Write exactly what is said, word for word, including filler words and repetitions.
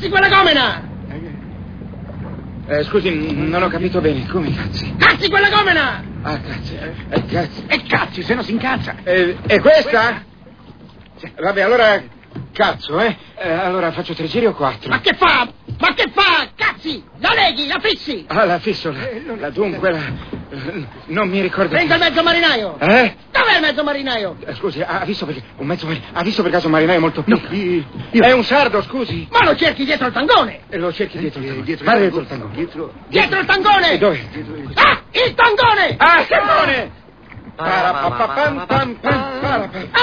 Cazzi quella gomena! Eh, scusi, non ho capito bene. Come cazzi? Cazzi quella gomena! Ah, cazzi. Eh, cazzi. E cazzi, se no si incazza. Eh, e questa? Vabbè, allora... Cazzo, eh? eh? Allora faccio tre giri o quattro? Ma che fa? Ma che fa? Cazzi! La leghi, la fissi! Ah, la fissola. La dunque, la... Non mi ricordo. Prenda il mezzo marinaio! Eh? Dov'è il mezzo marinaio? Eh, scusi, ha visto perché... Un mezzo marinaio... Ha visto per caso un marinaio molto piccolo? No, io, io... È un sardo, scusi. Ma lo cerchi dietro il tangone! E lo cerchi dietro il tangone. Dietro, Guarda dietro il tangone. Dietro, dietro il tangone! E dove? Ah, il tangone! Ah, il tangone! Para, pa, pa, pam, pam, pam, para, pa.